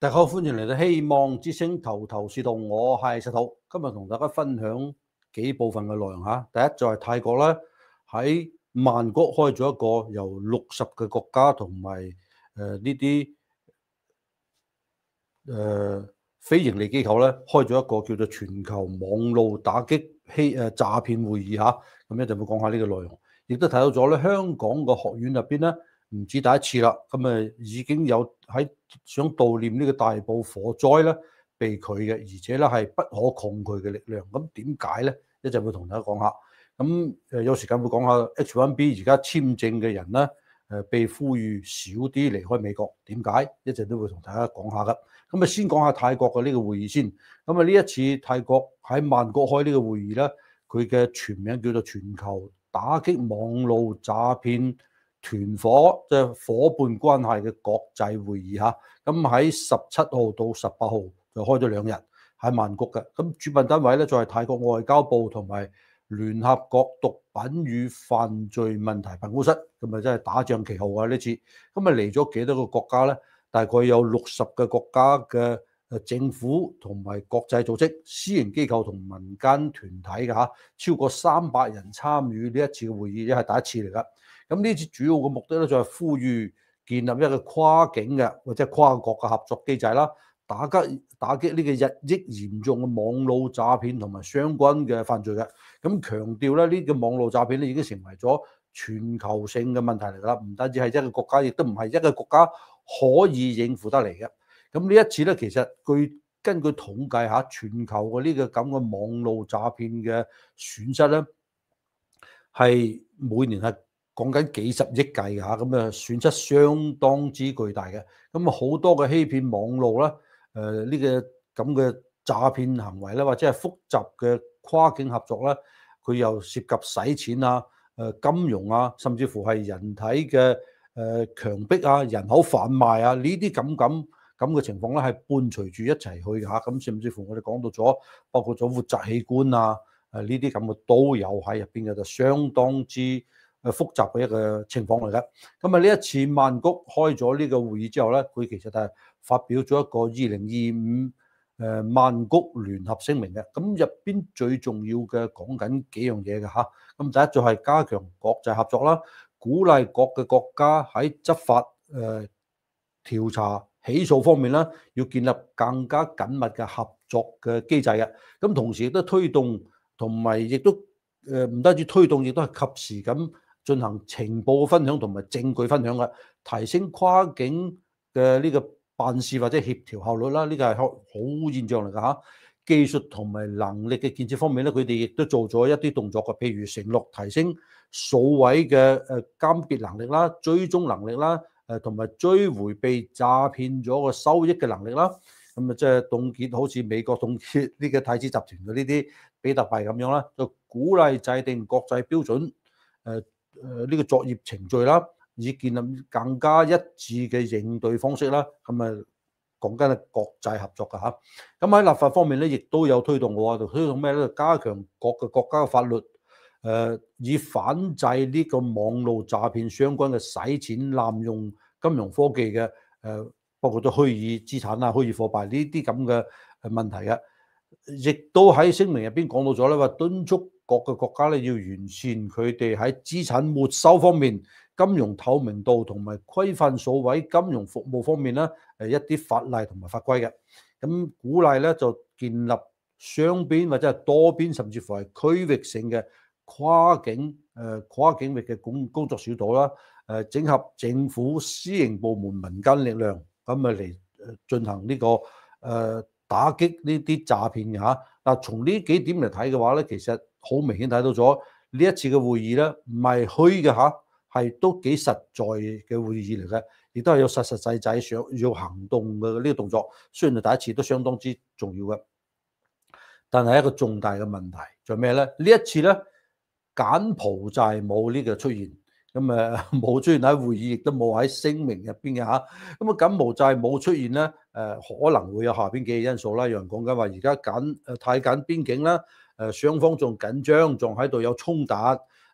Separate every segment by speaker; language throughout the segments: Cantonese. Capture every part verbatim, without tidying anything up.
Speaker 1: 大家好，歡迎嚟到希望之聲頭頭是道，我係石頭。今日同大家分享幾部分嘅內容嚇。第一就係泰國咧，喺曼谷開咗一個由六十個國家同埋誒呢啲誒非營利機構咧，開咗一個叫做全球網路打擊欺誒詐騙會議嚇。咁一陣會講下呢個內容，亦都睇到咗咧香港個學院入邊咧。唔止第一次啦，咁誒已經有喺想悼念呢個大埔火災咧被拒嘅，而且咧係不可抗拒嘅力量。咁點解咧？一陣會同大家講下。咁誒有時間會講下 H 一 B 而家簽證嘅人咧誒被呼籲少啲離開美國，點解？一陣都會同大家講下噶。咁啊先講下泰國嘅呢個會議先。咁啊呢一次泰國喺曼谷開呢個會議咧，佢嘅全名叫做全球打擊網路詐騙團伙即係伙伴關係嘅國際會議嚇，咁喺十七號到十八號就開咗兩日喺曼谷嘅。咁主辦單位咧就係泰國外交部同埋聯合國毒品與犯罪問題辦公室，咁啊真係打仗旗號啊呢次。咁啊嚟咗幾多個國家咧？大概有六十個國家嘅誒政府同埋國際組織、私營機構同民間團體嘅嚇，超過三百人參與呢一次嘅會議，亦係第一次嚟㗎。咁呢次主要嘅目的咧，就係呼籲建立一個跨境嘅或者跨國嘅合作機制啦，打擊打擊呢個日益嚴重嘅網絡詐騙同埋相關嘅犯罪嘅。咁強調咧，呢個網絡詐騙咧已經成為咗全球性嘅問題嚟㗎啦，唔單止係一個國家，亦都唔係一個國家可以應付得嚟嘅。咁呢一次咧，其實據根據統計下，全球嘅呢個咁嘅網絡詐騙嘅損失咧，係每年係講緊幾十億計嘅嚇，咁啊損失相當之巨大嘅。咁啊好多嘅欺騙網路啦，誒呢個咁嘅詐騙行為咧，或者係複雜嘅跨境合作咧，佢又涉及洗錢啊、誒金融啊，甚至乎係人體嘅誒強迫啊、人口販賣啊呢啲咁咁咁嘅情況咧，係伴隨住一齊去嘅嚇。咁甚至乎我哋講到咗，包括咗活摘器官啊。誒呢啲咁嘅都有喺入邊嘅，就相當之誒複雜嘅一個情況嚟嘅。咁啊呢一次曼谷開咗呢個會議之後咧，佢其實係發表咗一個二零二五誒曼谷聯合聲明嘅。咁入邊最重要嘅講緊幾樣嘢嘅嚇。咁第一就係加強國際合作啦，鼓勵各嘅國家喺執法誒調查起訴方面啦，要建立更加緊密嘅合作嘅機制嘅。咁同時亦都推動。同埋亦都誒唔單止推動，亦都係及時咁進行情報分享同埋證據分享嘅，提升跨境嘅呢個辦事或者協調效率啦。呢個係好現象嚟㗎嚇。技術同埋能力嘅建設方面咧，佢哋亦都做咗一啲動作嘅，譬如承諾提升數位嘅誒鑑別能力啦、追蹤能力啦、誒同埋追回被詐騙咗個收益嘅能力啦。咁啊，即係凍結好似美國凍結呢個太子集團嘅呢啲比特幣咁樣啦，就鼓勵制定國際標準，誒誒呢個作業程序啦，以建立更加一致嘅應對方式啦。咁啊，講緊係國際合作㗎嚇。咁喺立法方面咧，亦都有推動喎，就推動咩咧？加強各個國家嘅法律，誒以反制呢個網絡詐騙相關嘅洗錢、濫用金融科技嘅誒。包括咗虛擬資產啊、虛擬貨幣呢啲咁嘅誒問題嘅，亦都喺聲明入邊講到咗咧，話敦促各個國家咧要完善佢哋喺資產沒收方面、金融透明度同埋規範數位金融服務方面咧誒一啲法例同埋法規嘅。咁鼓勵咧就建立雙邊或者係多邊甚至乎係區域性嘅跨境誒跨境域嘅工工作小組啦，誒整合政府、私營部門、民間力量。咁啊嚟誒進行呢個誒打擊呢啲詐騙嘅嚇。嗱，從呢幾點嚟睇嘅話咧，其實好明顯睇到咗呢一次嘅會議咧，唔係虛嘅嚇，係都幾實在嘅會議嚟嘅，亦都係有實實際際想要行動嘅呢個動作。雖然係第一次，都相當之重要嘅，但係一個重大嘅問題就係咩咧？呢一次咧，柬埔寨冇呢個出現。咁誒冇出現喺會議，亦都冇喺聲明入邊嘅嚇。咁啊，柬埔寨冇出現咧，誒可能會有下邊幾個因素啦。有人講緊話，而家柬誒泰柬邊境啦，誒雙方仲緊張，仲喺度有衝突，誒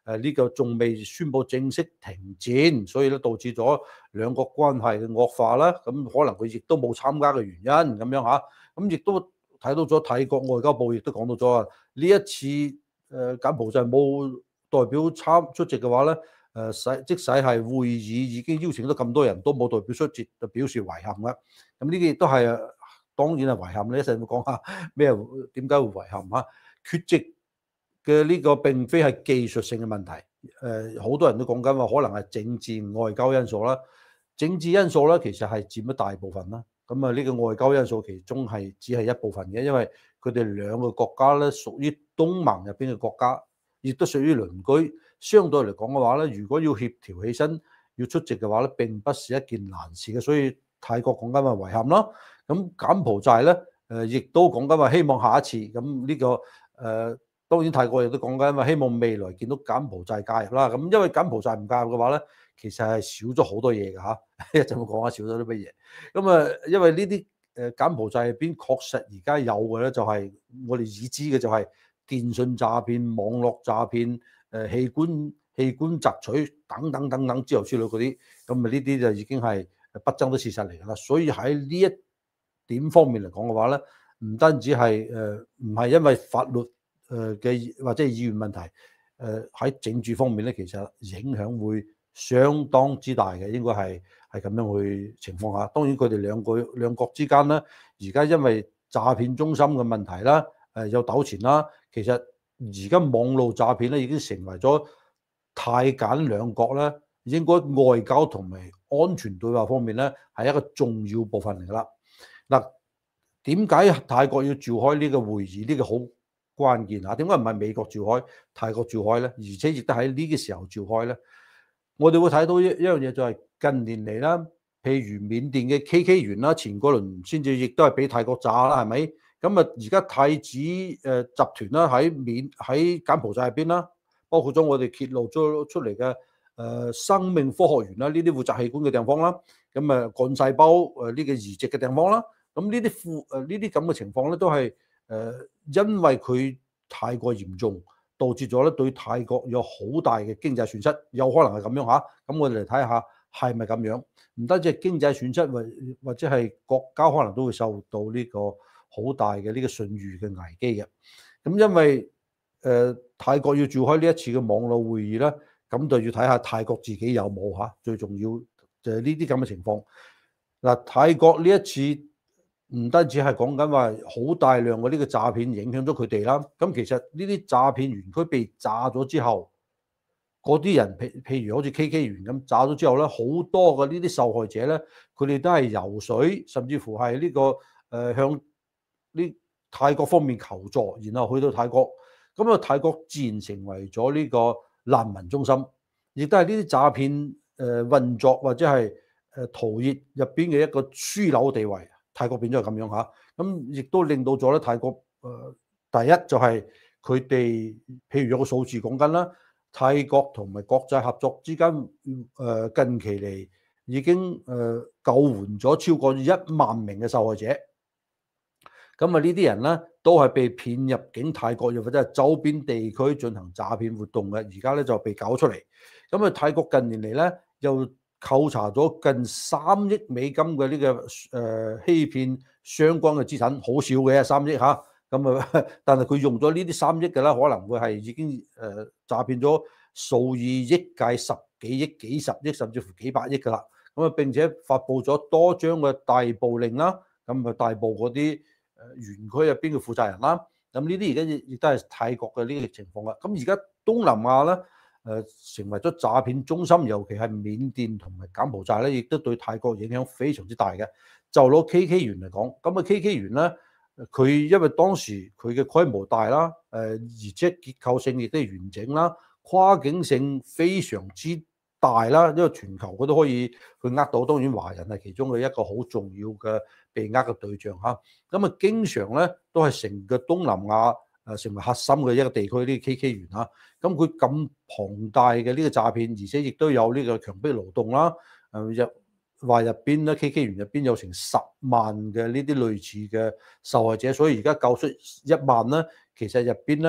Speaker 1: 誒呢個仲未宣布正式停戰，所以咧導致咗兩國關係嘅惡化啦。咁可能佢亦都冇參加嘅原因咁樣嚇。咁亦都睇到咗泰國外交部亦都講到咗啊，呢一次誒柬埔寨冇代表參出席嘅話咧，誒使即使係會議已經邀請咗咁多人都冇代表出席，就表示遺憾啦。咁呢啲亦都係當然係遺憾咧。一陣會講下咩點解會遺憾嚇？缺席嘅呢個並非係技術性嘅問題，誒好多人都講緊話可能係政治外交因素啦。政治因素咧其實係佔咗大部分啦。咁啊呢個外交因素其中係只係一部分嘅，因為佢哋兩個國家咧屬於東盟入邊嘅國家，亦都屬於鄰居。相對嚟講嘅話咧，如果要協調起身要出席嘅話咧，並不是一件難事嘅。所以泰國講緊話遺憾啦。咁柬埔寨咧誒亦都講緊話希望下一次咁呢個誒。呃當然泰國亦都講緊話希望未來見到柬埔寨介入啦。咁因為柬埔寨唔介入嘅話咧，其實係少咗好多嘢㗎嚇。一陣會講下少咗啲乜嘢。咁啊，因為呢啲誒柬埔寨入邊確實而家有嘅咧，就係我哋已知嘅就係電信詐騙、網絡詐騙、誒器官器官摘取等等等等之後之類嗰啲。咁啊呢啲就已經係不爭的事實嚟㗎啦。所以喺呢一點方面嚟講嘅話咧，唔單止係誒唔係因為法律誒嘅或者係議員問題，誒喺政治方面咧，其實影響會相當之大嘅，應該係係咁樣去情況下。當然佢哋兩個兩國之間咧，而家因為詐騙中心嘅問題啦，誒有糾纏啦，其實而家網絡詐騙咧已經成為咗泰柬兩國咧應該外交同埋安全對話方面咧係一個重要部分嚟㗎啦。嗱，點解泰國要召開呢個會議？呢個好關鍵嚇，點解唔係美國召開，泰國召開咧？而且亦都喺呢個時候召開咧？我哋會睇到一一樣嘢就係近年嚟啦，譬如緬甸嘅 K K 園啦，前嗰輪先至亦都係俾泰國炸啦，係咪？咁啊，而家太子誒集團啦喺緬喺柬埔寨入邊啦，包括咗我哋揭露咗出嚟嘅誒生命科學園啦，呢啲負責器官嘅地方啦，咁啊幹細胞誒呢個移植嘅地方啦，咁呢啲負誒呢啲咁嘅情況咧都係。誒、呃，因為佢太過嚴重，導致咗咧對泰國有好大嘅經濟損失，有可能係咁樣嚇。咁我哋嚟睇下係咪咁樣？唔單止係經濟損失，或或者係國家可能都會受到呢個好大嘅呢個信譽嘅危機嘅。咁因為誒、呃、泰國要召開呢一次嘅網絡會議咧，咁就要睇下泰國自己有冇嚇。最重要就係呢啲咁嘅情況。嗱、呃，泰國呢一次。唔單止係講緊話好大量嘅呢個詐騙影響咗佢哋啦，咁其實呢啲詐騙園區被炸咗之後，嗰啲人譬譬如好似 K K 園咁炸咗之後咧，好多嘅呢啲受害者咧，佢哋都係游水，甚至乎係呢、這個誒、呃、向呢泰國方面求助，然後去到泰國，咁啊泰國自然成為咗呢個難民中心，亦都係呢啲詐騙誒、呃、運作或者係誒逃逸入邊嘅一個樞紐地位。泰國變咗係咁樣嚇，咁亦都令到咗咧泰國誒、呃、第一就係佢哋，譬如有個數字講緊啦，泰國同埋國際合作之間誒、呃、近期嚟已經誒、呃、救援咗超過一萬名嘅受害者，咁啊呢啲人咧都係被騙入境泰國又或者係周邊地區進行詐騙活動嘅，而家咧就被搞出嚟，咁啊泰國近年嚟咧又扣查咗近三億美金嘅呢、這個誒、呃、欺騙相關嘅資產，好少嘅三億嚇，咁啊，但係佢用咗呢啲三億嘅啦，可能會係已經誒、呃、詐騙咗數以億計、十幾億、幾十億甚至乎幾百億㗎啦。咁啊並且發布咗多張嘅逮捕令啦，咁啊逮捕嗰啲誒園區入邊嘅負責人啦。咁呢啲而家亦亦都係泰國嘅呢個情況啦。咁而家東南亞咧。誒成為咗詐騙中心，尤其係緬甸同埋柬埔寨咧，亦都對泰國影響非常之大嘅。就攞 K K 園嚟講，咁啊 K K 園咧，佢因為當時佢嘅規模大啦，誒而且結構性亦都係完整啦，跨境性非常之大啦，因為全球佢都可以去呃到，當然華人係其中嘅一個好重要嘅被呃嘅對象嚇。咁啊經常咧都係成個東南亞。誒成為核心嘅一個地區，呢啲 K K 園嚇，咁佢咁龐大嘅呢個詐騙，而且亦都有呢個強迫勞動啦。誒入話入邊咧 K K 園入邊有成十萬嘅呢啲類似嘅受害者，所以而家救出一萬咧，其實入邊咧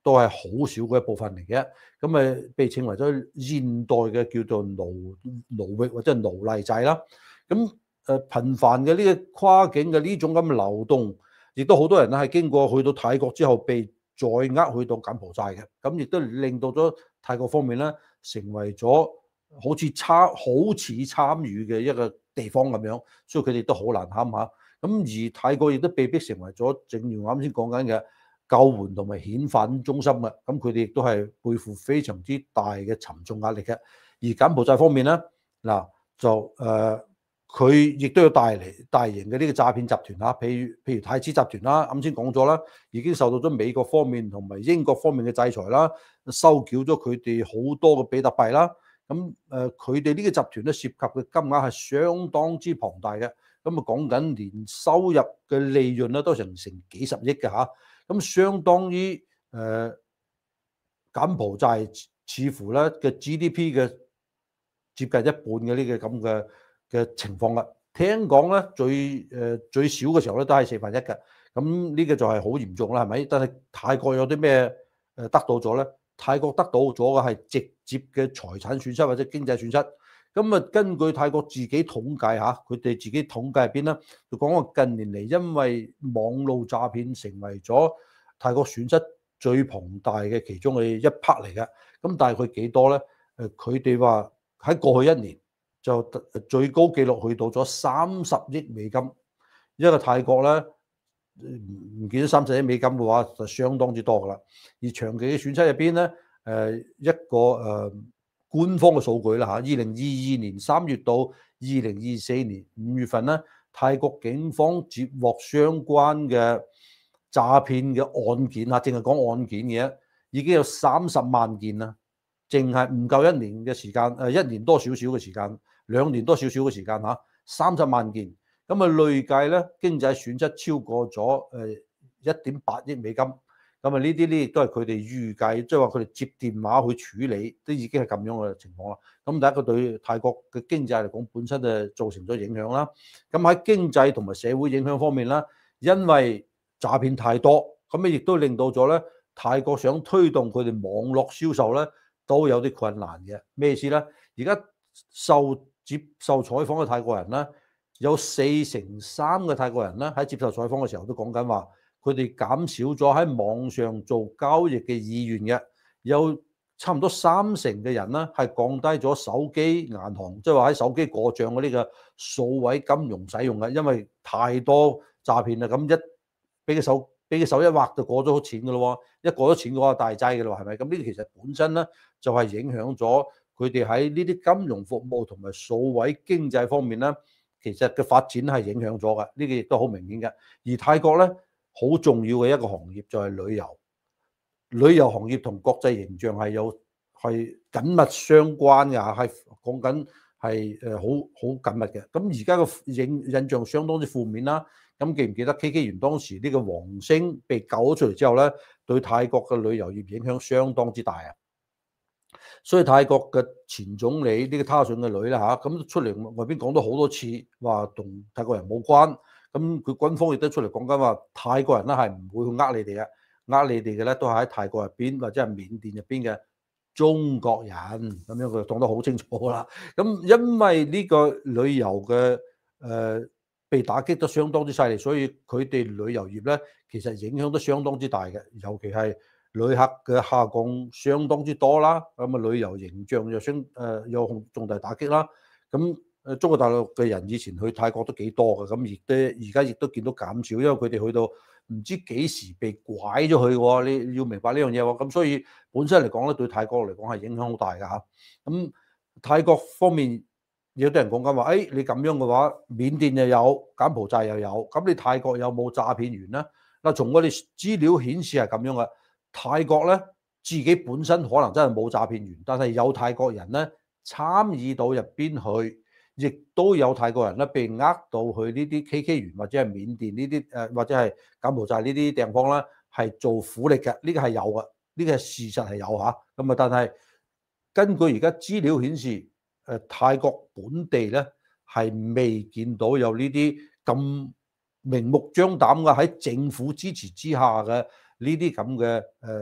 Speaker 1: 都係好少嘅一部分嚟嘅。咁誒被稱為咗現代嘅叫做奴奴役或者奴隸制啦。咁誒頻繁嘅呢個跨境嘅呢種咁嘅流動，亦都好多人咧係經過去到泰國之後被再呃去到柬埔寨嘅。咁亦都令到咗泰國方面咧成為咗好似參好似參與嘅一個地方咁樣，所以佢哋都好難堪下。咁而泰國亦都被逼成為咗正如我啱先講緊嘅救援同埋遣返中心嘅，咁佢哋亦都係背負非常之大嘅沉重壓力嘅。而柬埔寨方面咧，嗱就誒佢亦都有帶嚟大型嘅呢個詐騙集團啦，譬如譬如太子集團啦，啱先講咗啦，已經受到咗美國方面同埋英國方面嘅制裁啦，收繳咗佢哋好多嘅比特幣啦。咁誒佢哋呢個集團咧涉及嘅金額係相當之龐大嘅。咁啊講緊年收入嘅利潤咧都成成幾十億嘅嚇，咁相當於誒、呃、柬埔寨似乎咧嘅 G D P 嘅接近一半嘅呢個咁嘅嘅情況啦。聽講咧最誒、呃、最少嘅時候咧都係四分一嘅，咁呢個就係好嚴重啦，係咪？但係泰國有啲咩誒得到咗咧？泰國得到咗嘅係直接嘅財產損失或者經濟損失。咁啊，根據泰國自己統計嚇，佢哋自己統計入邊咧，就講話近年嚟因為網路詐騙成為咗泰國損失最龐大嘅其中嘅一 part 嚟嘅。咁大概幾多咧？誒，佢哋話喺過去一年就最高紀錄去到咗三十億美金。一個泰國咧唔唔見咗三十億美金嘅話，就相當之多噶啦。而長期嘅損失入邊咧，誒一個誒。呃官方嘅數據啦嚇，二零二二年三月到二零二四年五月份咧，泰國警方接獲相關嘅詐騙嘅案件嚇，淨係講案件嘅，已經有三十萬件啦，淨係唔夠一年嘅時間，誒一年多少少嘅時間，兩年多少少嘅時間嚇，三十萬件，咁啊累計咧經濟損失超過咗誒一點八億美金。咁啊，呢啲呢亦都係佢哋預計，即係話佢哋接電話去處理，都已經係咁樣嘅情況啦。咁第一個對泰國嘅經濟嚟講，本身就造成咗影響啦。咁喺經濟同埋社會影響方面啦，因為詐騙太多，咁啊亦都令到咗咧泰國想推動佢哋網絡銷售咧，都有啲困難嘅。咩意思咧？而家受接受採訪嘅泰國人咧，有四成三嘅泰國人咧喺接受採訪嘅時候都講緊話，佢哋減少咗喺網上做交易嘅意願嘅，有差唔多三成嘅人咧係降低咗手機銀行，即係話喺手機過帳嗰啲嘅數位金融使用嘅，因為太多詐騙啦。咁一俾個手俾個手一劃就過咗錢㗎咯喎，一過咗錢嘅話大劑㗎咯，係咪？咁呢個其實本身咧就係影響咗佢哋喺呢啲金融服務同埋數位經濟方面咧，其實嘅發展係影響咗嘅，呢個亦都好明顯嘅。而泰國咧，好重要嘅一個行業就係旅遊，旅遊行業同國際形象係有係緊密相關嘅，係講緊係誒好好緊密嘅。咁而家個影印象相當之負面啦。咁記唔記得 K K 園當時呢個王星被救咗出嚟之後咧，對泰國嘅旅遊業影響相當之大啊！所以泰國嘅前總理呢個他信嘅女啦嚇，咁出嚟外邊講咗好多次，話同泰國人冇關。咁佢軍方亦都出嚟講緊話，泰國人咧係唔會去呃你哋嘅，呃你哋嘅咧都係喺泰國入邊或者係緬甸入邊嘅中國人，咁樣佢講得好清楚啦。咁因為呢個旅遊嘅誒被打擊得相當之犀利，所以佢哋旅遊業咧其實影響都相當之大嘅，尤其係旅客嘅下降相當之多啦。咁啊旅遊形象又相誒有重大打擊啦。咁誒中國大陸嘅人以前去泰國都幾多嘅，咁亦都而家亦都見到減少，因為佢哋去到唔知幾時被拐咗去喎。你要明白呢樣嘢喎。咁所以本身嚟講咧，對泰國嚟講係影響好大㗎嚇。咁泰國方面有啲人講緊話，誒你咁樣嘅話，緬甸又有，柬埔寨又有，咁你泰國有冇詐騙員咧？嗱，從我哋資料顯示係咁樣嘅，泰國咧自己本身可能真係冇詐騙員，但係有泰國人咧參與到入邊去。亦都有泰國人咧被呃到去呢啲 K K 園或者係緬甸呢啲誒或者係柬埔寨呢啲地方咧係做苦力嘅，呢個係有嘅，呢個係事實係有嚇。咁啊，但係根據而家資料顯示，誒泰國本地咧係未見到有呢啲咁明目張膽嘅喺政府支持之下嘅呢啲咁嘅誒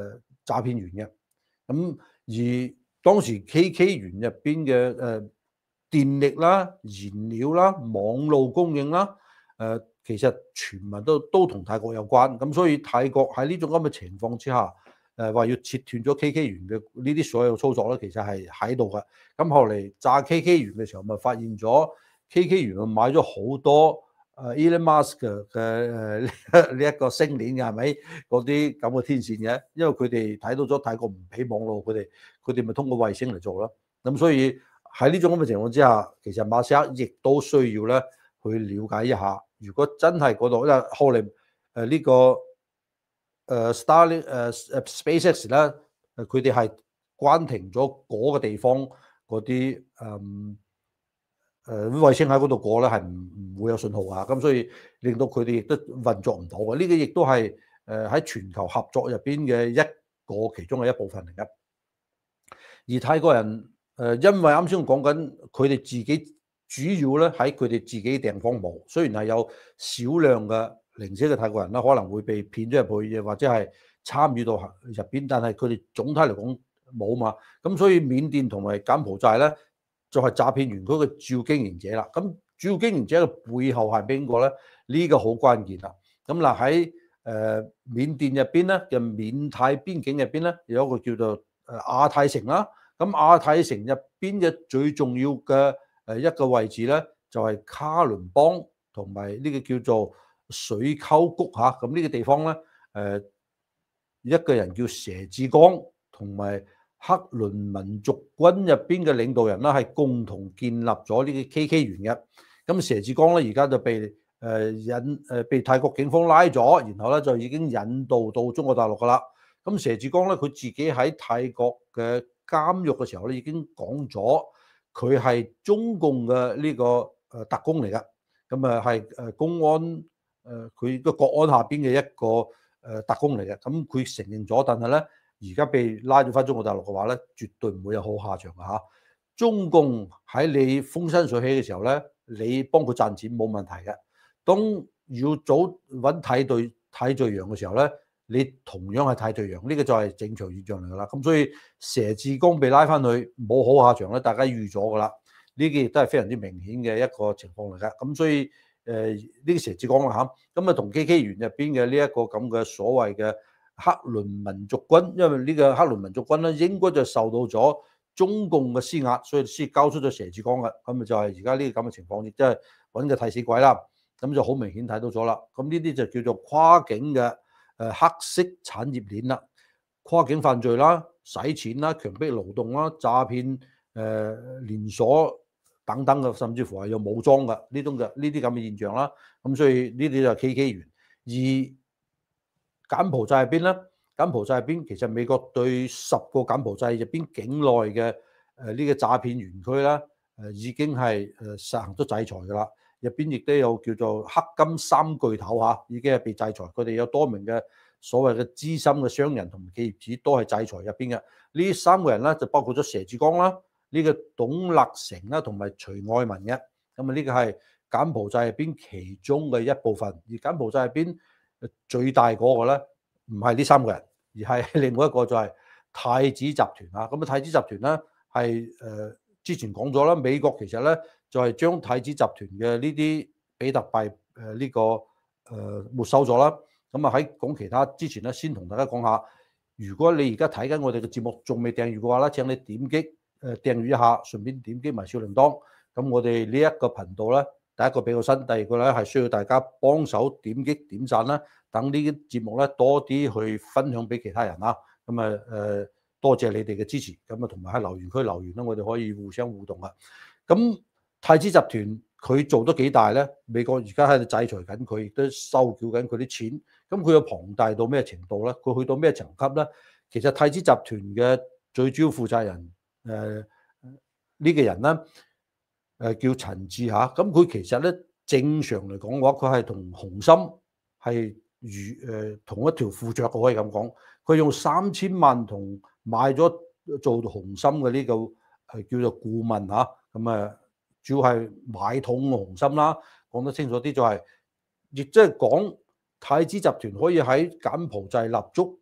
Speaker 1: 詐騙員嘅。咁而當時 K K 園入邊嘅誒電力啦、燃料啦、網路供應啦，誒、呃、其實全部都都同泰國有關。咁所以泰國喺呢種咁嘅情況之下，誒、呃、話要切斷咗 K K 園嘅呢啲所有操作咧，其實係喺度嘅。咁後嚟炸 K K 園嘅時候，咪發現咗 K K 園買咗好多誒 Elon Musk 嘅誒呢一個星鏈嘅係咪？嗰啲咁嘅天線嘅，因為佢哋睇到咗泰國唔起網絡，佢哋佢哋咪通過衛星嚟做咯。咁所以喺呢種咁嘅情況之下，其實馬斯克亦都需要咧去了解一下，如果真係嗰度，因為後嚟誒呢個誒 Starlink 誒 SpaceX 咧，誒佢哋係關停咗嗰個地方嗰啲誒誒衛星喺嗰度過咧，係唔唔會有信號啊。咁所以令到佢哋亦都運作唔到嘅。呢個亦都係誒喺全球合作入邊嘅一個其中嘅一部分嚟嘅。而泰國人誒，因為啱先講緊佢哋自己主要咧喺佢哋自己地方冇，雖然係有少量嘅零星嘅泰國人啦，可能會被騙咗入去，或者係參與到入邊，但係佢哋總體嚟講冇嘛。咁所以緬甸同埋柬埔寨咧，就係詐騙園區嘅主要經營者啦。咁主要經營者嘅背後係邊個咧？呢個好關鍵啦。咁嗱喺誒緬甸入邊咧嘅緬泰邊境入邊咧，有一個叫做誒亞太城啦。咁亞太城入邊嘅最重要嘅誒一個位置咧，就係卡倫邦同埋呢個叫做水溝谷嚇。咁呢個地方咧，誒一個人叫佘志剛同埋克倫民族軍入邊嘅領導人啦，係共同建立咗呢個 K K 園嘅。咁佘志剛咧而家就被誒引誒被泰國警方拉咗，然後咧就已經引渡到中國大陸噶啦。咁佘志剛咧佢自己喺泰國嘅監獄嘅時候咧已經講咗，佢係中共嘅呢個誒特工嚟㗎。咁啊係誒公安誒佢個國安下邊嘅一個誒特工嚟嘅。咁佢承認咗，但係咧。而家被拉咗翻中國大陸嘅話咧，絕對唔會有好下場嘅嚇。中共喺你風生水起嘅時候咧，你幫佢賺錢冇問題嘅。當要早揾替罪替罪羊嘅時候咧，你同樣係替罪羊，呢個就係正常現象嚟㗎啦。咁所以佘志剛被拉翻去冇好下場咧，大家預咗㗎啦。呢個亦都係非常之明顯嘅一個情況嚟㗎。咁所以誒呢個佘志剛啦嚇，咁啊同 K K 園入邊嘅呢一個咁嘅所謂嘅克倫民族軍，因為呢個克倫民族軍咧應該就受到咗中共嘅施壓，所以先交出咗佘志剛嘅。咁咪就係而家呢個咁嘅情況，亦即係揾個替死鬼啦。咁就好明顯睇到咗啦。咁呢啲就叫做跨境嘅誒黑色產業鏈啦，跨境犯罪啦、洗錢啦、強迫勞動啦、詐騙誒連鎖等等嘅，甚至乎係有武裝嘅呢種嘅呢啲咁嘅現象啦。咁所以呢啲就係 K K 園。而柬埔寨入邊咧，柬埔寨入邊其實美國對十個柬埔寨入邊境內嘅誒呢個詐騙園區咧，誒已經係誒實行咗制裁㗎啦。入邊亦都有叫做黑金三巨頭嚇，已經係被制裁。佢哋有多名嘅所謂嘅資深嘅商人同埋企業主都係制裁入邊嘅。呢三個人咧就包括咗佘志剛啦、呢個董勒成啦同埋徐愛民嘅。咁啊呢個係柬埔寨入邊其中嘅一部分。而柬埔寨入邊最大嗰個咧，唔係呢三個人，而係另外一個就係太子集團啊。咁啊，太子集團咧係誒之前講咗啦，美國其實咧就係將太子集團嘅呢啲比特幣誒呢個誒沒收咗啦。咁啊喺講其他之前咧，先同大家講下，如果你而家睇緊我哋嘅節目仲未訂閱嘅話咧，請你點擊誒訂閱一下，順便點擊埋小鈴鐺。咁我哋呢一個頻道咧。第一個比較新，第二個咧係需要大家幫手點擊點讚啦，等呢啲節目咧多啲去分享俾其他人啦。咁啊誒，多謝你哋嘅支持。咁啊，同埋喺留言區留言啦，我哋可以互相互動啊。咁太子集團佢做得幾大咧？美國而家喺度制裁緊佢，亦都收繳緊佢啲錢。咁佢有龐大到咩程度咧？佢去到咩層級咧？其實太子集團嘅最主要負責人誒呢、呃呢個人咧。誒叫陳志嚇，咁佢其實咧正常嚟講嘅話，佢係同洪森係如誒同一條褲著嘅，可以咁講。佢用三千萬同買咗做洪森嘅呢個係叫做顧問嚇，咁啊主要係買通洪森啦。講得清楚啲就係、是，亦即係講太子集團可以喺柬埔寨立足，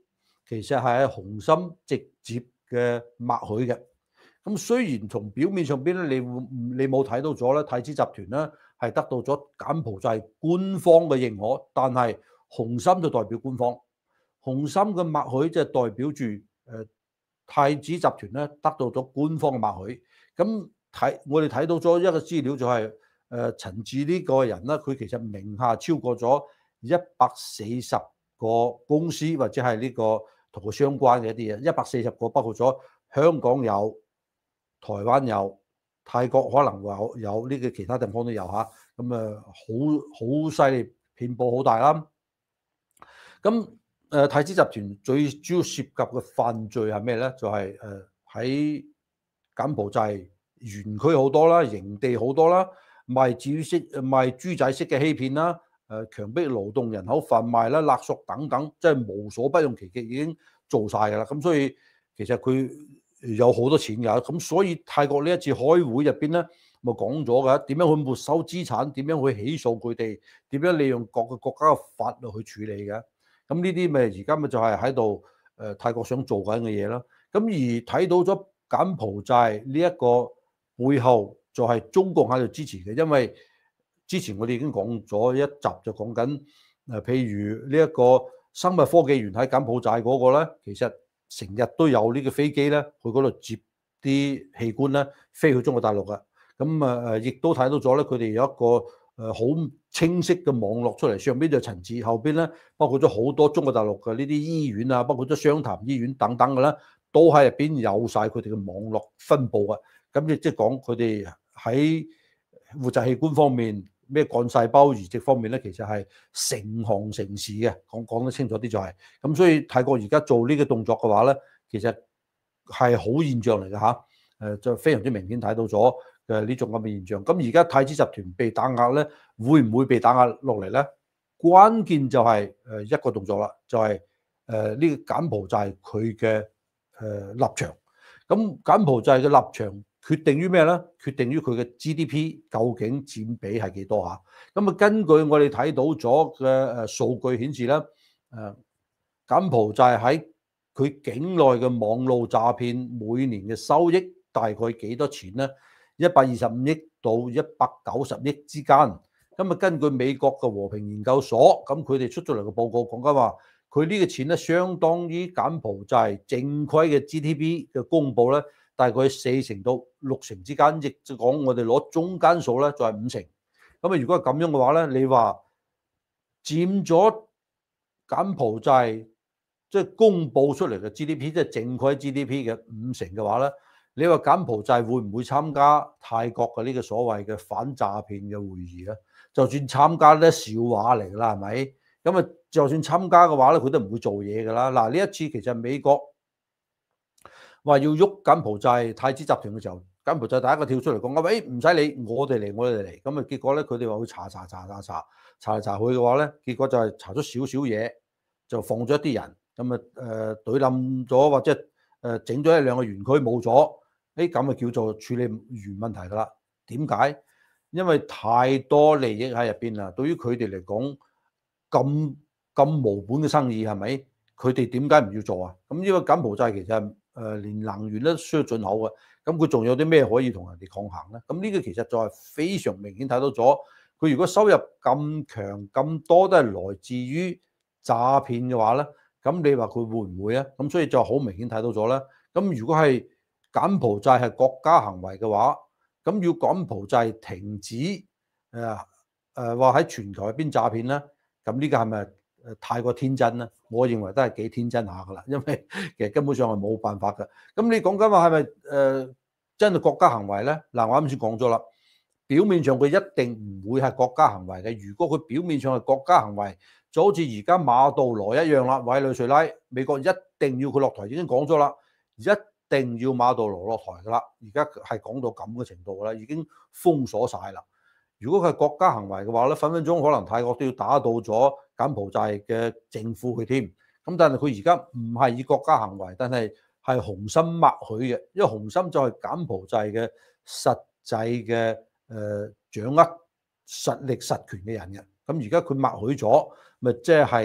Speaker 1: 其實係喺洪森直接嘅默許嘅。咁雖然從表面上邊咧，你你冇睇到咗咧，太子集團咧係得到咗柬埔寨官方嘅認可，但係洪森就代表官方，洪森嘅默許即係代表住誒太子集團咧得到咗官方嘅默許。咁睇我哋睇到咗一個資料就係、是、誒陳志呢個人咧，佢其實名下超過咗一百四十個公司或者係呢個同佢相關嘅一啲嘢，一百四十個包括咗香港有。台灣有，泰國可能有有呢個其他地方都有嚇，咁啊好好犀利，遍佈好大啦。咁誒太子集團最主要涉及嘅犯罪係咩咧？就係誒喺柬埔寨園區好多啦，營地好多啦，賣豬式賣豬仔式嘅欺騙啦，誒強迫勞動人口販賣啦、勒索等等，即係無所不用其極，已經做晒㗎啦。咁所以其實佢有好多錢㗎，咁所以泰國呢一次開會入邊咧，咪講咗㗎，點樣去沒收資產，點樣去起訴佢哋，點樣利用各個國家嘅法律去處理嘅。咁呢啲咪而家咪就係喺度誒泰國想做緊嘅嘢啦。咁而睇到咗柬埔寨呢一個背後就係中國喺度支持嘅，因為之前我哋已經講咗一集就講緊誒，譬如呢一個生物科技園喺柬埔寨嗰個咧，其實成日都有呢個飛機咧，去嗰度接啲器官咧，飛去中國大陸嘅。咁啊誒，亦都睇到咗咧，佢哋有一個誒好清晰嘅網絡出嚟，上邊就陳志，後邊咧包括咗好多中國大陸嘅呢啲醫院啊，包括咗湘潭醫院等等嘅咧，都喺入邊有晒佢哋嘅網絡分佈嘅。咁亦即係講佢哋喺活摘器官方面，咩幹細胞移植方面咧，其實係成行成市嘅，講講得清楚啲就係、是、咁。所以泰國而家做呢個動作嘅話咧，其實係好現象嚟嘅嚇，誒就非常之明顯睇到咗嘅呢種咁嘅現象。咁而家太子集團被打壓咧，會唔會被打壓落嚟咧？關鍵就係誒一個動作啦，就係誒呢個柬埔寨佢嘅誒立場。咁柬埔寨嘅立場決定於咩咧？決定於佢嘅 G D P 究竟佔比係幾多嚇？咁啊，根據我哋睇到咗嘅誒數據顯示咧，誒柬埔寨喺佢境內嘅網絡詐騙每年嘅收益大概幾多錢咧？一百二十五億到一百九十億之間。咁啊，根據美國嘅和平研究所，咁佢哋出咗嚟嘅報告講緊話，佢呢個錢咧相當於柬埔寨淨虧嘅 G D P 嘅公佈咧。大概四成到六成之間，亦即講我哋攞中間數咧，就係五成。咁啊，如果係咁樣嘅話咧，你話佔咗柬埔寨即係公佈出嚟嘅 G D P，即係淨虧 G D P 嘅五成嘅話咧，你話柬埔寨會唔會參加泰國嘅呢個所謂嘅反詐騙嘅會議咧？就算參加咧，笑話嚟㗎啦，係咪？咁啊，就算參加嘅話咧，佢都唔會做嘢㗎啦。嗱，呢一次其實美國話要喐柬埔寨太子集團嘅時候，柬埔寨第一個跳出嚟講話，喂，唔使理，我哋嚟，我哋嚟。咁啊，結果咧，佢哋話會查查查查查查嚟查去嘅話咧，結果就係查咗少少嘢，就放咗一啲人，咁啊誒懟冧咗或者誒整咗一兩個園區冇咗，誒咁啊叫做處理完問題㗎啦。點解？因為太多利益喺入邊啦。對於佢哋嚟講，咁咁無本嘅生意係咪？佢哋點解唔要做啊？咁因為柬埔寨其實誒連能源都需要進口嘅，咁佢仲有啲咩可以同人哋抗衡咧？咁呢個其實就係非常明顯睇到咗，佢如果收入咁強咁多都係來自於詐騙嘅話咧，咁你話佢會唔會啊？咁所以就好明顯睇到咗啦。咁如果係柬埔寨係國家行為嘅話，咁要柬埔寨停止誒誒話喺全球入邊詐騙咧，咁呢個係咪誒太過天真咧？我認為都係幾天真下噶啦，因為其實根本上係冇辦法㗎。咁你講緊話係咪誒真係國家行為咧？嗱，我啱先講咗啦，表面上佢一定唔會係國家行為嘅。如果佢表面上係國家行為，就好似而家馬杜羅一樣啦，委內瑞拉美國一定要佢落台，已經講咗啦，一定要馬杜羅落台㗎啦。而家係講到咁嘅程度啦，已經封鎖晒啦。如果佢係國家行為嘅話咧，分分鐘可能泰國都要打到咗柬埔寨嘅政府去添。咁但係佢而家唔係以國家行為，但係係洪森默許嘅，因為洪森就係柬埔寨嘅實際嘅誒掌握實力實權嘅人嘅。咁而家佢默許咗，咪即係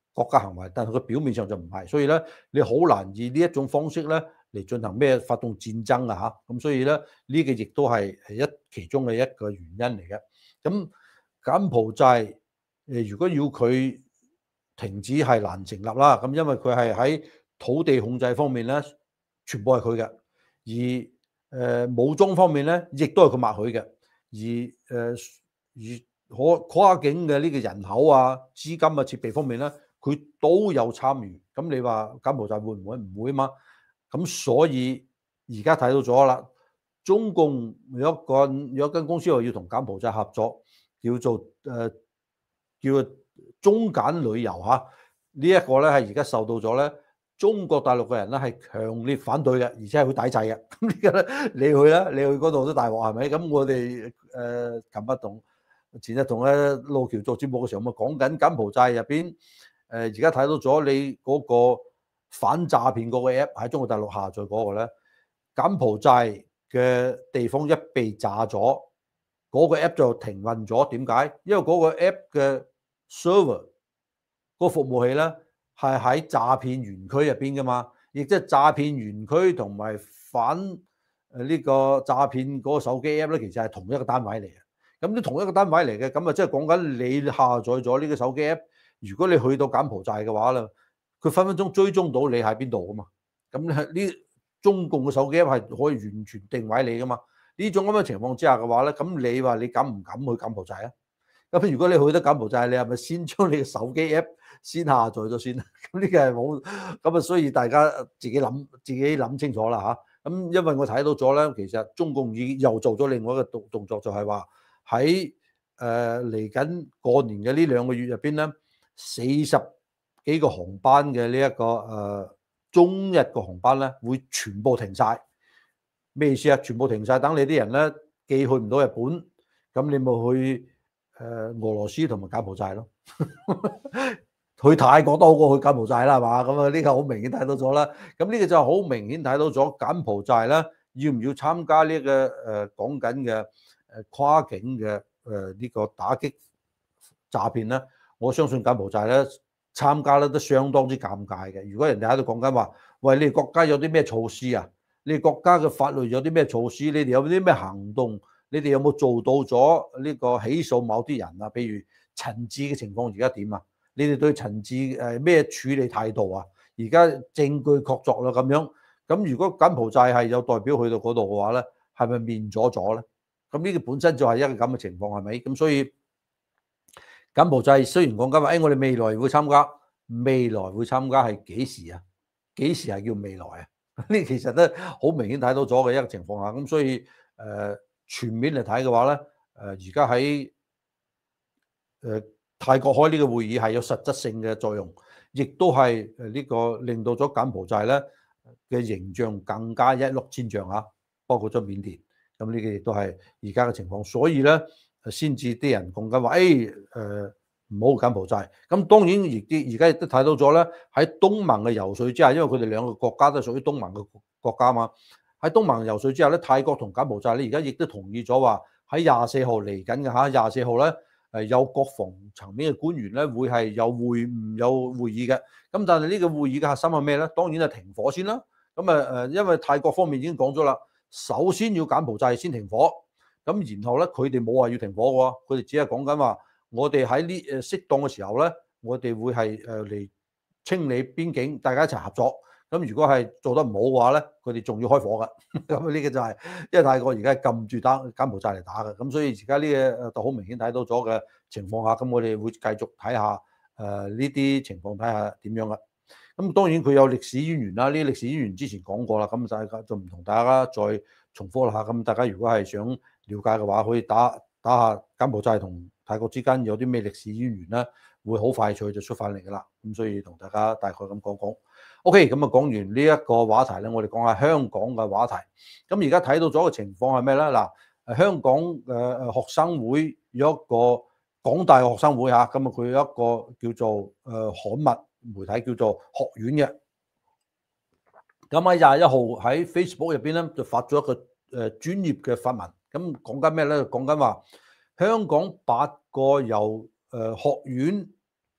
Speaker 1: 國家行為，但係佢表面上就唔係，所以咧你好難以呢一種方式咧嚟進行咩發動戰爭啊嚇，咁所以咧呢個亦都係係一其中嘅一個原因嚟嘅。咁柬埔寨誒如果要佢停止係難成立啦，咁因為佢係喺土地控制方面咧，全部係佢嘅，而誒、呃、武裝方面咧，亦都係佢默許嘅，而誒、呃、而可跨境嘅呢個人口啊、資金啊、設備方面咧，佢都有參與。咁你話柬埔寨會唔會？唔會啊嘛。咁所以而家睇到咗啦，中共有一個有一間公司話要同柬埔寨合作，叫做誒、呃、叫做中柬旅遊嚇。呢一個咧係而家受到咗咧中國大陸嘅人咧係強烈反對嘅，而且係會抵制嘅。咁呢個咧你去啦，你去嗰度都大鑊係咪？咁我哋誒琴日同前日同咧路橋做節目嘅時候，咪講緊柬埔寨入邊誒而家睇到咗你嗰個反詐騙嗰個 app 喺中國大陸下載嗰個咧，柬埔寨嘅地方一被炸咗，嗰個 app 就停運咗。點解？因為嗰個 app 嘅 server 個服務器咧係喺詐騙園區入邊噶嘛，亦即係詐騙園區同埋反誒呢個詐騙嗰個手機 app 咧，其實係同一個單位嚟嘅。咁啲同一個單位嚟嘅，咁啊即係講緊你下載咗呢個手機 app，如果你去到柬埔寨嘅話咧，佢分分鐘追蹤到你喺邊度噶嘛。咁呢中共嘅手機 app 係可以完全定位你噶嘛。呢種咁嘅情況之下嘅話咧，咁你話你敢唔敢去柬埔寨啊？咁如果你去得柬埔寨，你係咪先將你嘅手機 app 先下載咗先？咁呢個係冇咁啊，所以大家自己諗自己諗清楚啦嚇。咁因為我睇到咗咧，其實中共已又做咗另外一個動動作，就係話喺誒嚟緊過年嘅呢兩個月入邊咧，四十幾個航班嘅呢一個誒、呃、中日嘅航班咧，會全部停晒。咩意思啊？全部停晒，等你啲人咧寄去唔到日本，咁你咪去誒俄羅斯同埋柬埔寨咯。去泰國都好過去柬埔寨啦，係嘛？咁啊呢個好明顯睇到咗啦。咁呢個就好明顯睇到咗柬埔寨咧，要唔要參加呢、這個誒講緊嘅誒跨境嘅誒呢個打擊詐騙咧？我相信柬埔寨咧參加咧都相當之尷尬嘅。如果人哋喺度講緊話，喂，你哋國家有啲咩措施啊？你哋國家嘅法律有啲咩措施？你哋有啲咩行動？你哋有冇做到咗呢個起訴某啲人啊？譬如陳志嘅情況而家點啊？你哋對陳志誒咩處理態度啊？而家證據確鑿啦咁樣，咁如果柬埔寨係有代表去到嗰度嘅話咧，係咪面阻阻咧？咁呢個本身就係一個咁嘅情況係咪？咁所以柬埔寨雖然講緊話，誒我哋未來會參加，未來會參加係幾時啊？幾時係叫未來啊？呢其實都好明顯睇到咗嘅一個情況下，咁所以誒、呃、全面嚟睇嘅話咧，誒而家喺誒泰國開呢個會議係有實質性嘅作用，亦都係誒呢個令到咗柬埔寨咧嘅形象更加一落千丈啊！包括咗緬甸，咁呢個亦都係而家嘅情況，所以咧先至啲人講緊話，誒誒唔好柬埔寨。咁當然而啲而家亦都睇到咗咧，喺東盟嘅游說之下，因為佢哋兩個國家都屬於東盟嘅國家嘛，喺東盟游說之下咧，泰國同柬埔寨咧而家亦都同意咗話喺廿四號嚟緊嘅嚇，廿四號咧。誒有國防層面嘅官員咧，會係有會唔有會議嘅。咁但係呢個會議嘅核心係咩咧？當然係停火先啦。咁啊誒，因為泰國方面已經講咗啦，首先要柬埔寨先停火。咁然後咧，佢哋冇話要停火嘅喎，佢哋只係講緊話，我哋喺呢誒適當嘅時候咧，我哋會係誒嚟清理邊境，大家一齊合作。咁如果係做得唔好嘅話咧，佢哋仲要開火㗎。咁呢個就係、是、因為泰國而家係撳住打柬埔寨嚟打嘅，咁所以而家呢個就好明顯睇到咗嘅情況下，咁我哋會繼續睇下誒呢啲情況，睇下點樣啦。咁當然佢有歷史淵源啦，呢啲歷史淵源之前講過啦，咁大家就唔同大家再重複啦嚇。咁大家如果係想了解嘅話，可以打打下柬埔寨同泰國之間有啲咩歷史淵源啦，會好快脆就出翻嚟噶啦。咁所以同大家大概咁講講。OK，咁啊講完呢一個話題咧，我哋講下香港嘅話題。咁而家睇到咗嘅情況係咩咧？嗱，香港誒誒學生會有一個港大學生會嚇，咁啊佢有一個叫做誒刊物媒體叫做學院嘅。咁喺廿一號喺 Facebook 入邊咧就發咗一個誒專業嘅發文，咁講緊咩咧？講緊話香港八個由誒學院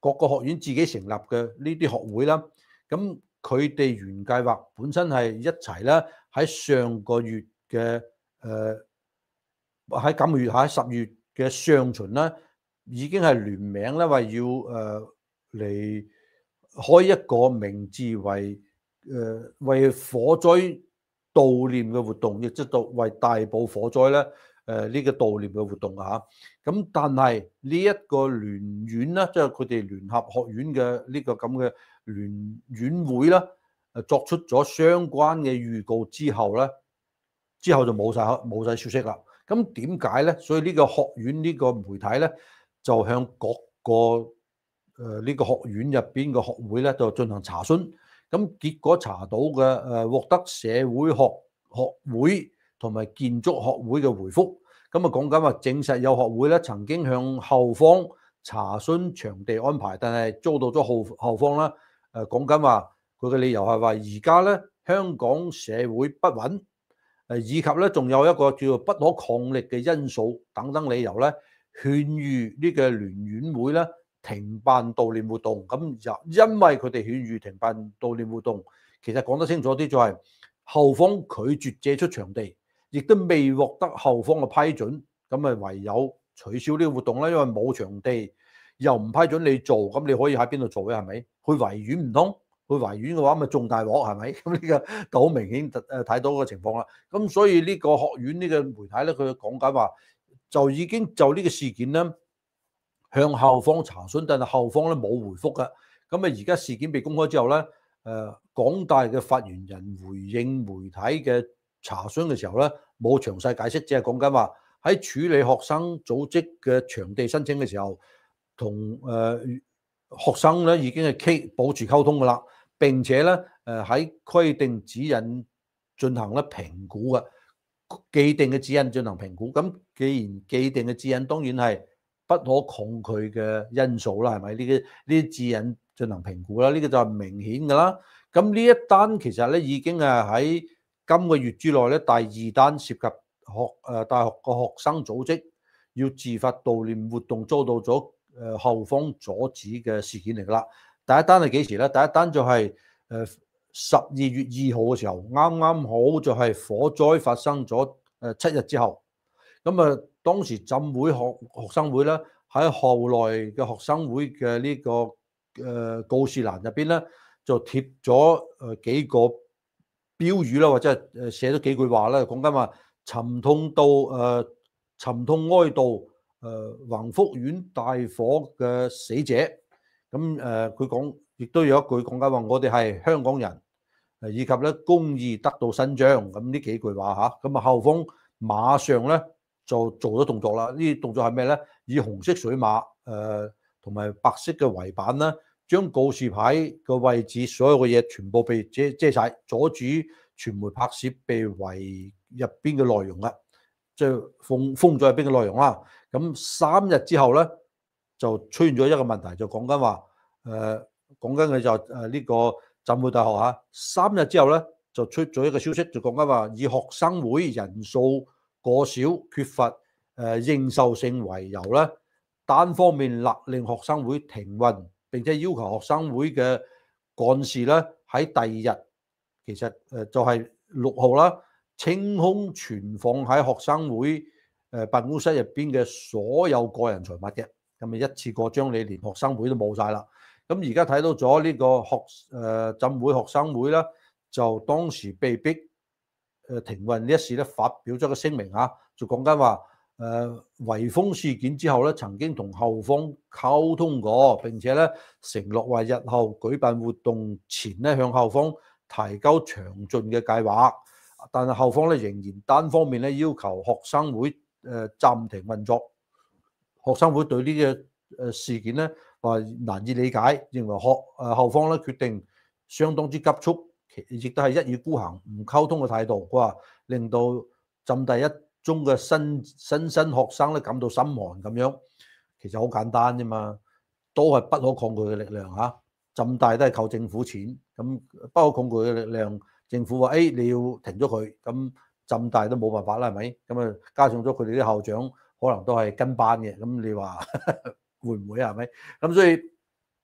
Speaker 1: 各個學院自己成立嘅呢啲學會啦。咁佢哋原計劃本身係一齊咧喺上個月嘅誒喺今個月喺十月嘅上旬咧，已經係聯名咧話要誒嚟、呃、開一個名字為誒、呃、為火災悼念嘅活動，亦即係為大埔火災咧。誒呢、呃這個悼念嘅活動啊，咁但係呢一個聯院咧，即係佢哋聯合學院嘅呢個咁嘅聯院會咧，誒作出咗相關嘅預告之後咧，之後就冇晒冇曬消息啦。咁點解咧？所以呢個學院呢個媒體咧，就向各個誒呢、呃這個學院入邊嘅學會咧，就進行查詢。咁結果查到嘅誒、呃、獲得社會學學會同埋建築學會嘅回覆，咁啊講緊話證實有學會咧曾經向後方查詢場地安排，但係遭到咗後後方啦。誒講緊話佢嘅理由係話而家咧香港社會不穩，誒以及咧仲有一個叫做不可抗力嘅因素等等理由咧，勸喻呢個聯院會咧停辦悼念活動。咁就因為佢哋勸喻停辦悼念活動，其實講得清楚啲就係後方拒絕借出場地，亦都未獲得後方嘅批准，咁咪唯有取消呢個活動啦。因為冇場地，又唔批准你做，咁你可以喺邊度做咧？係咪？去維園唔通？去維園嘅話，咪仲大鑊係咪？咁呢個就好明顯誒睇到個情況啦。咁所以呢個學院呢個媒體咧，佢講緊話就已經就呢個事件咧向後方查詢，但係後方咧冇回覆㗎。咁啊而家事件被公開之後咧，誒、呃、港大嘅發言人回應媒體嘅查詢嘅時候咧，冇詳細解釋，只係講緊話喺處理學生組織嘅場地申請嘅時候，同誒、呃、學生咧已經係傾保持溝通㗎啦。並且咧誒喺規定指引進行咧評估嘅，既定嘅指引進行評估。咁既然既定嘅指引當然係不可抗拒嘅因素啦，係咪？呢啲呢啲指引進行評估啦，呢、這個就係明顯㗎啦。咁呢一單其實咧已經係喺今個月之內咧第二單涉及學誒、呃、大學個學生組織要自發悼念活動遭到咗誒後方阻止嘅事件嚟㗎啦。第一單係幾時咧？第一單就係誒十二月二號嘅時候，啱啱好就係火災發生咗誒七日之後。咁啊，當時浸會學學生會咧喺後來嘅學生會嘅呢個誒告示欄入邊咧，就貼咗誒幾個標語啦，或者係誒寫咗幾句話啦，講緊話沉痛到誒沉痛哀悼誒宏福苑大火嘅死者。咁誒，佢講亦都有一句講緊話，我哋係香港人，誒以及咧公義得到伸張。咁呢幾句話嚇，咁啊後方馬上咧就做咗動作啦。呢啲動作係咩咧？以紅色水馬誒同埋白色嘅圍板啦，將告示牌嘅位置所有嘅嘢全部被遮遮曬，阻止傳媒拍攝被圍入邊嘅內容啦，即係封封咗入邊嘅內容啦。咁三日之後咧，就出現咗一個問題，就講緊話誒，講緊嘅就誒呢個浸會大學嚇，三日之後咧就出咗一個消息，就講緊話以學生會人數過少、缺乏誒、呃、認受性為由咧，單方面勒令學生會停運，並且要求學生會嘅幹事咧喺第二日，其實誒就係六號啦，清空存放喺學生會誒辦公室入邊嘅所有個人財物嘅。咁咪一次過將你連學生會都冇晒啦。咁而家睇到咗呢個學誒浸會學生會啦，就當時被逼誒停運呢一事咧，發表咗個聲明嚇，就講緊話誒圍封事件之後咧，曾經同後方溝通過，並且咧承諾話日後舉辦活動前咧向後方提交詳盡嘅計劃，但係後方咧仍然單方面咧要求學生會誒暫停運作。學生會對呢個誒事件咧話難以理解，認為學誒後方咧決定相當之急促，亦都係一意孤行、唔溝通嘅態度。佢話令到浸大一中嘅新新生學生咧感到心寒咁樣。其實好簡單啫嘛，都係不可抗拒嘅力量嚇。浸大都係靠政府錢，咁不可抗拒嘅力量，政府話誒、哎、你要停咗佢，咁浸大都冇辦法啦，係咪？咁啊加上咗佢哋啲校長。可能都係跟班嘅，咁你話會唔會係咪？咁所以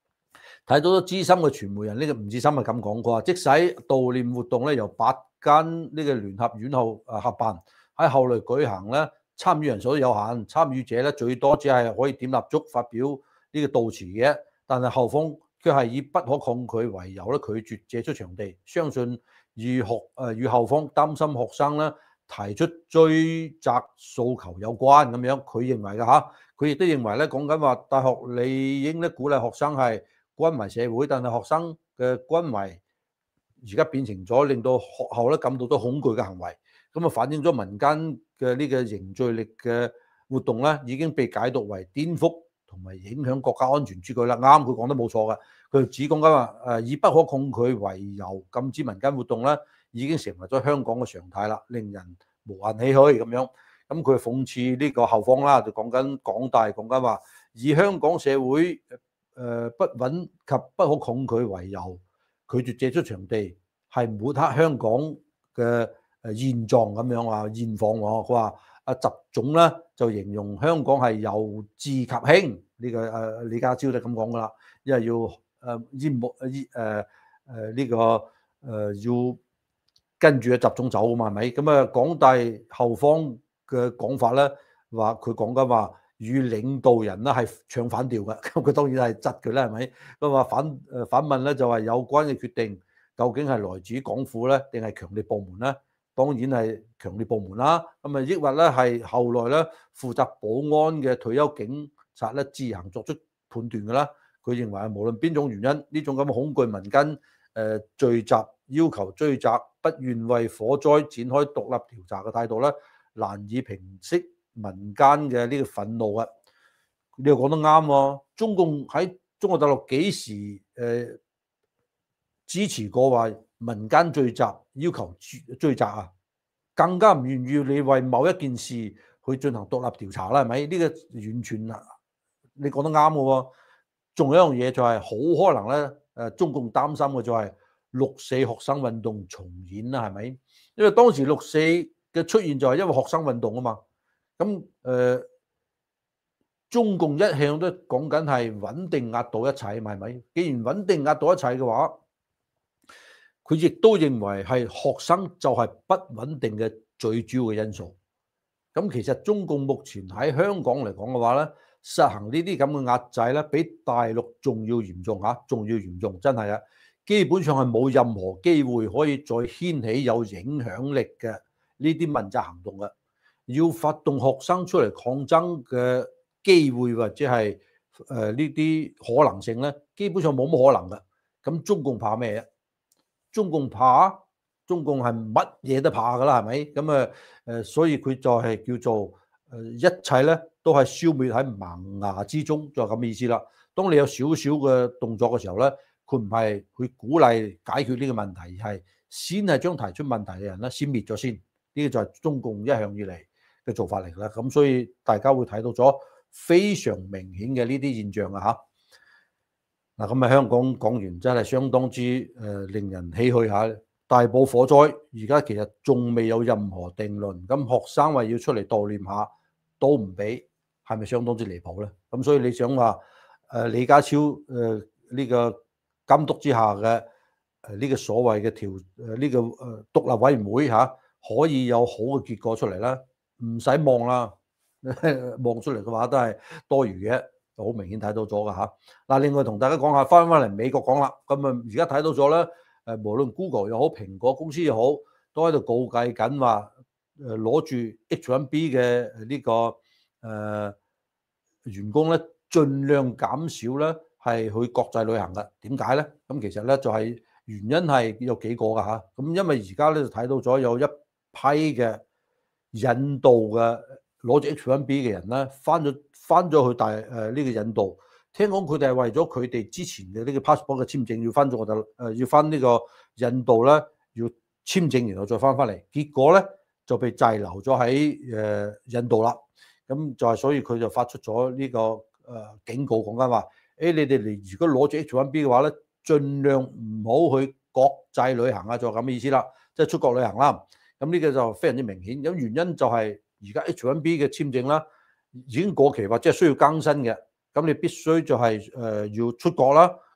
Speaker 1: 睇到咗資深嘅傳媒人，呢、這個吳志森係咁講過，即使悼念活動咧由八間呢個聯合院校啊合辦，喺後來舉行咧，參與人數都有限，參與者咧最多只係可以點蠟燭發表呢個悼詞嘅，但係校方卻係以不可抗拒為由咧拒絕借出場地，相信與學誒與校方擔心學生咧提出追責訴求有關咁樣，佢認為嘅嚇，佢亦都認為咧講緊話大學理應咧鼓勵學生係關懷社會，但係學生嘅關懷而家變成咗令到學校咧感到咗恐懼嘅行為，咁啊反映咗民間嘅呢個凝聚力嘅活動咧已經被解讀為顛覆同埋影響國家安全之舉啦。啱，佢講得冇錯嘅，佢只講緊話誒以不可抗拒為由禁止民間活動咧，已經成為咗香港嘅常態啦，令人無限唏噓咁樣。咁佢諷刺呢個校方啦，就講緊港大講緊話以香港社會誒不穩及不可抗拒為由，拒絕借出場地，係抹黑香港嘅誒現狀咁樣話現況喎。佢話阿習總咧就形容香港係由治及興，呢、這個誒李家超就咁講噶啦，因為要誒淹沒誒誒誒呢個誒、呃、要跟住阿習總走啊嘛，係咪？咁啊港大後方嘅講法咧，話佢講緊話與領導人咧係唱反調嘅，咁佢當然係窒佢啦，係咪？咁話反誒反問咧就話有關嘅決定究竟係來自港府咧，定係強力部門咧？當然係強烈部門啦。咁啊，抑或咧係後來咧負責保安嘅退休警察咧自行作出判斷嘅啦。佢認為無論邊種原因，呢種咁嘅恐懼民間誒聚集要求追責，不願為火災展開獨立調查嘅態度咧，難以平息民間嘅呢個憤怒啊！你又講得啱喎，中共喺中國大陸幾時誒、呃、支持過話民間聚集要求追責啊？更加唔願意你為某一件事去進行獨立調查啦，係咪？呢、這個完全啊，你講得啱嘅喎。仲有一樣嘢就係好可能咧，誒中共擔心嘅就係六四學生運動重演啦，係咪？因為當時六四嘅出現就係因為學生運動啊嘛。咁誒、呃，中共一向都講緊係穩定壓倒一切，係咪？既然穩定壓倒一切嘅話，佢亦都認為係學生就係不穩定嘅最主要嘅因素。咁其實中共目前喺香港嚟講嘅話咧，實行呢啲咁嘅壓制咧，比大陸仲要嚴重嚇，仲要嚴重，真係啊！基本上係冇任何機會可以再掀起有影響力嘅呢啲問責行動嘅。要發動學生出嚟抗爭嘅機會或者係誒呢啲可能性咧，基本上冇乜可能嘅。咁中共怕咩啊？中共怕，中共係乜嘢都怕噶啦，係咪？咁啊誒，所以佢就係叫做誒一切咧都係消滅喺萌芽之中，就係咁嘅意思啦。當你有少少嘅動作嘅時候咧，佢唔係去鼓勵解決呢個問題，而係先係將提出問題嘅人咧先滅咗先。呢個就係中共一向以嚟嘅做法嚟㗎啦。咁所以大家會睇到咗非常明顯嘅呢啲現象啊嚇。嗱，咁啊香港講完真係相當之誒令人唏噓下。大埔火災而家其實仲未有任何定論，咁學生話要出嚟悼念下都唔俾，係咪相當之離譜咧？咁所以你想話誒李家超誒呢個監督之下嘅誒呢個所謂嘅調誒呢個誒獨立委員會嚇可以有好嘅結果出嚟啦，唔使望啦，望出嚟嘅話都係多餘嘅，好明顯睇到咗㗎嚇。嗱，另外同大家講下，翻返嚟美國講啦，咁啊而家睇到咗咧。誒無論 Google 又好，蘋果公司又好，都喺度告計緊話誒攞住 H 一 B 嘅呢個誒、呃、員工咧，盡量減少咧係去國際旅行嘅。點解咧？咁其實咧就係、是、原因係有幾個㗎嚇。咁因為而家咧就睇到咗有一批嘅印度嘅攞住 H 一 B 嘅人咧，翻咗翻咗去大誒呢、呃這個印度。聽講佢哋係為咗佢哋之前嘅呢個 passport 嘅簽證要翻咗我哋誒要翻呢個印度咧，要簽證然後再翻翻嚟，結果咧就被滯留咗喺誒印度啦。咁就係所以佢就發出咗呢個誒警告，講緊話：誒你哋嚟如果攞住 H 一 B 嘅話咧，盡量唔好去國際旅行啊，就係咁嘅意思啦，即係出國旅行啦。咁呢個就非常之明顯。咁原因就係而家 H 一 B 嘅簽證啦已經過期或者係需要更新嘅。咁你必須就係誒要出國啦，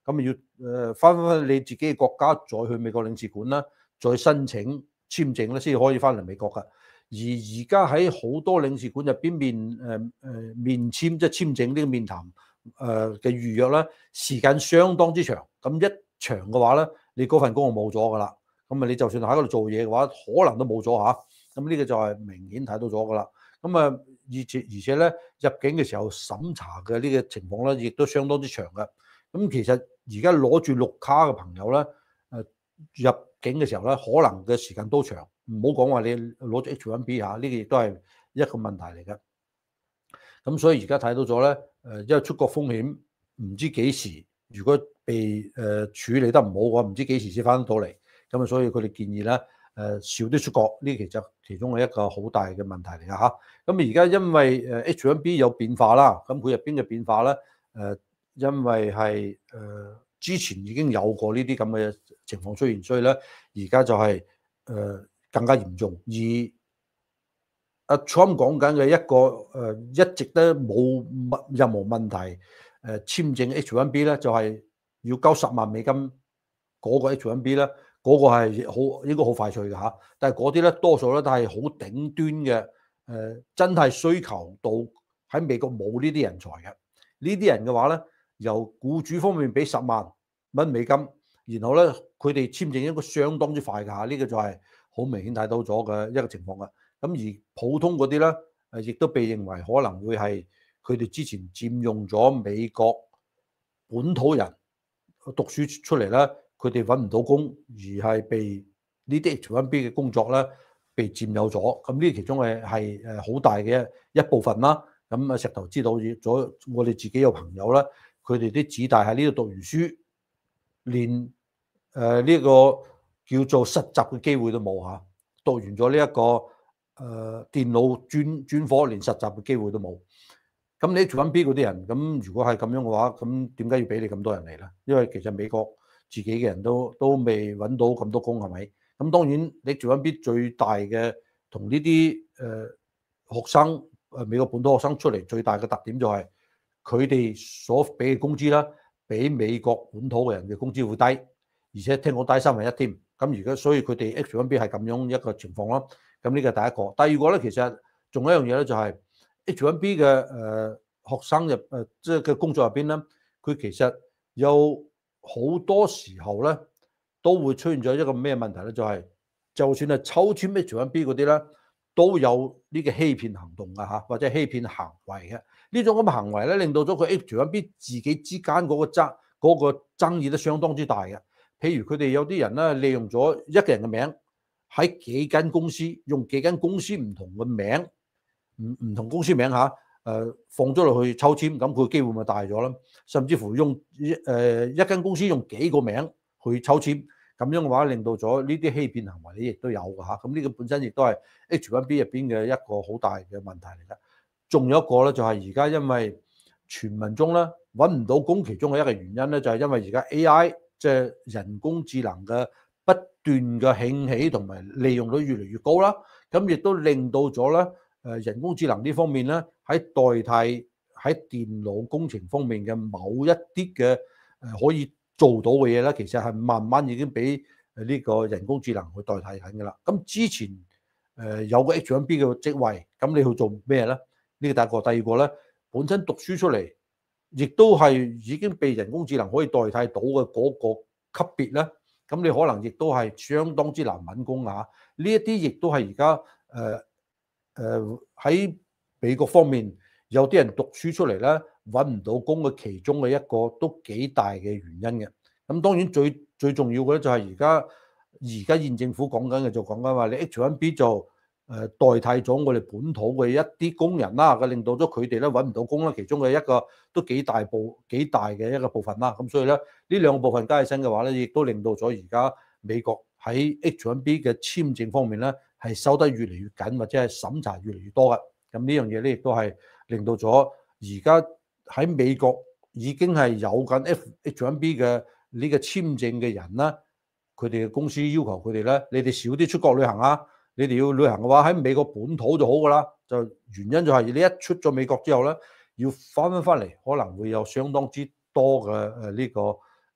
Speaker 1: 咁要誒翻返你自己嘅國家，再去美國領事館啦，再申請簽證咧，先可以翻嚟美國㗎。而而家喺好多領事館入邊面誒誒、呃、面簽即係簽證呢個面談誒嘅預約咧，時間相當之長。咁一長嘅話咧，你嗰份工就冇咗㗎啦。咁啊，你就算喺嗰度做嘢嘅話，可能都冇咗嚇。咁呢個就係明顯睇到咗㗎啦。咁啊，而且而且咧入境嘅時候審查嘅呢個情況咧，亦都相當之長嘅。咁其實而家攞住綠卡嘅朋友咧，誒入境嘅時候咧，可能嘅時間都長。唔好講話你攞住 H 一 B 嚇，呢個亦都係一個問題嚟嘅。咁所以而家睇到咗咧，誒因為出國風險唔知幾時，如果被誒處理得唔好嘅話，唔知幾時先翻得到嚟。咁啊，所以佢哋建議咧，誒少啲出國，呢其實其中係一個好大嘅問題嚟㗎嚇。咁而家因為誒 H 一 B 有變化啦，咁佢入邊嘅變化咧，誒因為係誒之前已經有過呢啲咁嘅情況出現，所以咧而家就係誒更加嚴重。而阿 Trump 講緊嘅一個誒一直都冇乜任何問題誒簽證 H 一 B 咧，就係要交十萬美金嗰個 H 一 B 咧。嗰個係好應該好快脆嘅嚇，但係嗰啲咧多數咧都係好頂端嘅，誒、呃、真係需求到喺美國冇呢啲人才嘅。呢啲人嘅話咧，由僱主方面俾十萬蚊美金，然後咧佢哋簽證應該相當之快㗎嚇，呢、這個就係好明顯睇到咗嘅一個情況㗎。咁而普通嗰啲咧，誒亦都被認為可能會係佢哋之前佔用咗美國本土人讀書出嚟咧。佢哋揾唔到工，而係被呢啲 H 一 B 嘅工作咧被佔有咗。咁呢其中係係誒好大嘅一部分啦。咁啊石頭知道咗，我哋自己有朋友啦，佢哋啲子弟喺呢度讀完書，連誒呢、呃這個叫做實習嘅機會都冇嚇。讀完咗呢一個誒、呃、電腦專專科，連實習嘅機會都冇。咁你 H 一 B 嗰啲人，咁如果係咁樣嘅話，咁點解要俾你咁多人嚟咧？因為其實美國自己嘅人都都未揾到咁多工係咪？咁當然你做一啲最大嘅同呢啲誒學生誒美國本土學生出嚟最大嘅特點就係佢哋所俾嘅工資啦，比美國本土嘅人嘅工資會低，而且聽講低三分一添。咁而家所以佢哋 H 一 B 係咁樣一個情況咯。咁呢個第一個，第二個咧其實仲有一樣嘢咧就係 H 一 B 嘅誒學生入誒即係嘅工作入邊咧，佢其實有好多時候咧都會出現咗一個咩問題咧？就係、是、就算係抽籤 H 一 B 嗰啲咧，都有呢個欺騙行動㗎嚇，或者欺騙行為嘅呢種咁嘅行為咧，令到咗佢 H 一 B 自己之間嗰個爭嗰、那個爭議都相當之大嘅。譬如佢哋有啲人咧，利用咗一個人嘅名喺幾間公司，用幾間公司唔同嘅名，唔唔同公司名嚇。誒放咗落去抽籤，咁佢機會咪大咗啦？甚至乎用誒一間公司用幾個名去抽籤，咁樣嘅話令到咗呢啲欺騙行為咧，亦都有㗎嚇。咁呢個本身亦都係 H 一 B 入邊嘅一個好大嘅問題嚟㗎。仲有一個咧，就係而家因為全民中咧揾唔到工，其中嘅一個原因咧，就係因為而家 A I 即係人工智能嘅不斷嘅興起同埋利用率越嚟越高啦。咁亦都令到咗咧。誒人工智能呢方面咧，喺代替喺電腦工程方面嘅某一啲嘅誒可以做到嘅嘢咧，其實係慢慢已經俾誒呢個人工智能去代替緊㗎啦。咁之前誒有個 H 一 B 嘅職位，咁你去做咩咧？呢個第一個，第二個咧，本身讀書出嚟，亦都係已經被人工智能可以代替到嘅嗰個級別咧，咁你可能亦都係相當之難揾工啊！呢一啲亦都係而家誒。呃誒喺、呃、美國方面有啲人讀書出嚟咧揾唔到工嘅其中嘅一個都幾大嘅原因嘅。咁當然最最重要嘅咧就係而家而家現政府講緊嘅就講緊話你 H 一 B 就誒代替咗我哋本土嘅一啲工人啦，嘅令到咗佢哋咧揾唔到工啦。其中嘅一個都幾大部幾大嘅一個部分啦。咁所以咧呢兩個部分加起身嘅話咧，亦都令到咗而家美國喺 H 一 B 嘅簽證方面咧，係收得越嚟越緊，或者係審查越嚟越多嘅。咁呢樣嘢咧，亦都係令到咗而家喺美國已經係有緊 H 一 B 嘅呢個簽證嘅人啦。佢哋嘅公司要求佢哋咧，你哋少啲出國旅行啊！你哋要旅行嘅話，喺美國本土就好噶啦。就原因就係你一出咗美國之後咧，要翻翻翻嚟，可能會有相當之多嘅誒呢個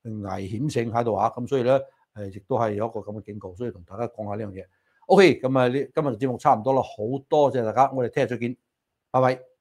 Speaker 1: 危險性喺度嚇，咁所以咧誒亦都係有一個咁嘅警告，所以同大家講下呢樣嘢。OK，咁啊呢今日嘅節目差唔多啦，好多謝大家，我哋聽日再見，拜拜。